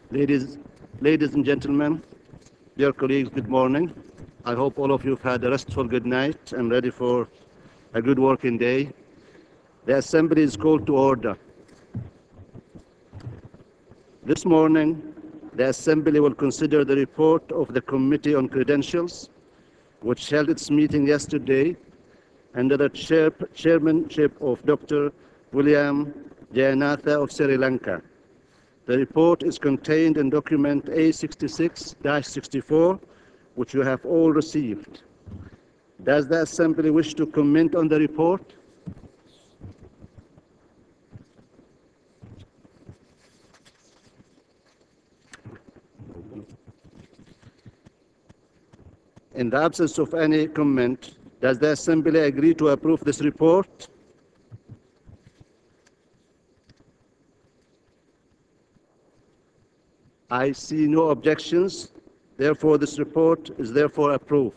Ladies, ladies and gentlemen, dear colleagues, good morning. I hope all of you have had a restful good night and ready for a good working day. The Assembly is called to order. This morning, the Assembly will consider the report of the Committee on Credentials, which held its meeting yesterday under the chairmanship of Dr. William Jayanatha of Sri Lanka. The report is contained in document A66-64, which you have all received. Does the Assembly wish to comment on the report? In the absence of any comment, does the Assembly agree to approve this report? I see no objections. Therefore, this report is therefore approved.